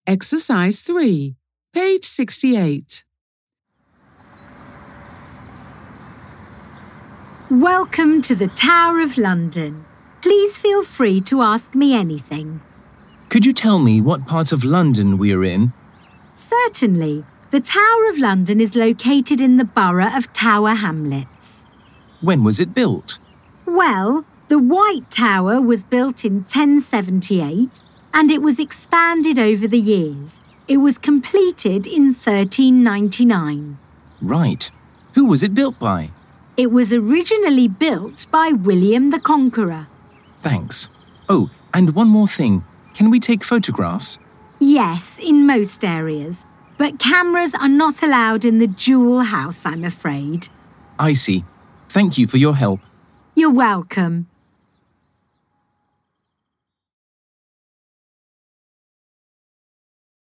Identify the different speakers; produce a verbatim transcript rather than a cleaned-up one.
Speaker 1: Exercise three, page sixty-eight.
Speaker 2: Welcome to the Tower of London. Please feel free to ask me anything.
Speaker 3: Could you tell me what part of London we are in?
Speaker 2: Certainly. The Tower of London is located in the borough of Tower Hamlets.
Speaker 3: When was it built?
Speaker 2: Well, the White Tower was built in ten seventy-eight and it was expanded over the years. It was completed in thirteen ninety-nine.
Speaker 3: Right. Who was it built by?
Speaker 2: It was originally built by William the Conqueror.
Speaker 3: Thanks. Oh, and one more thing. Can we take photographs?
Speaker 2: Yes, in most areas. But cameras are not allowed in the Jewel House, I'm afraid.
Speaker 3: I see. Thank you for your help.
Speaker 2: You're welcome.